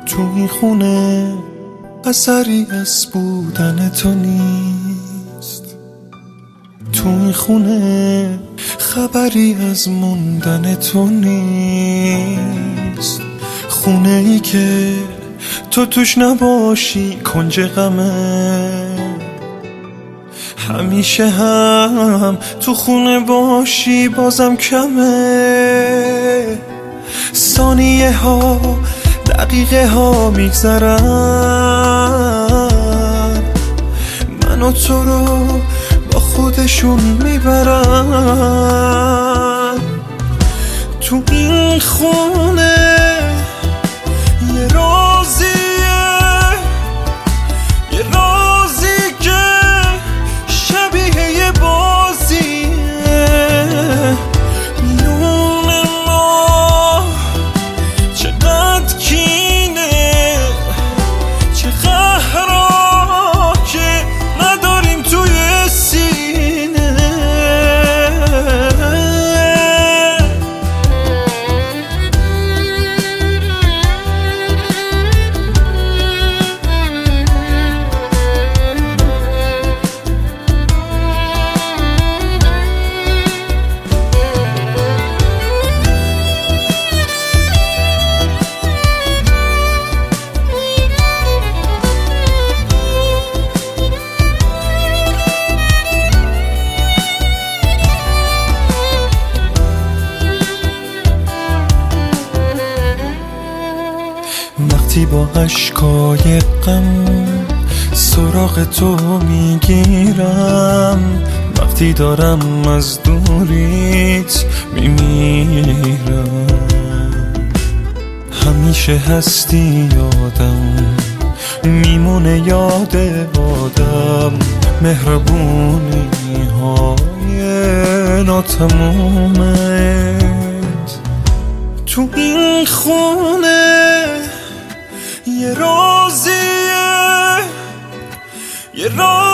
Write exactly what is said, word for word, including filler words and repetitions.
تو این خونه اثری از بودن تو نیست، تو این خونه خبری از موندن تو نیست. خونه ای که تو توش نباشی کنج غمه، همیشه هم تو خونه باشی بازم کمه. ثانیه ها دقیقه ها میگذرن، من و تو رو با خودشون میبرن. تو این خونه یه رازیه، یه رازی که شبیه یه بازیه. میون ما چقدر کینه، چه قهرها که نداریم توی سینه. وقتی با اشکای غم سراغ تو میگیرم، وقتی دارم از دوریت میمیرم، همیشه هستی یادم میمونه یاد آدم. مهربونی های ناتمومت تو این خونه یه رازیه، یه راز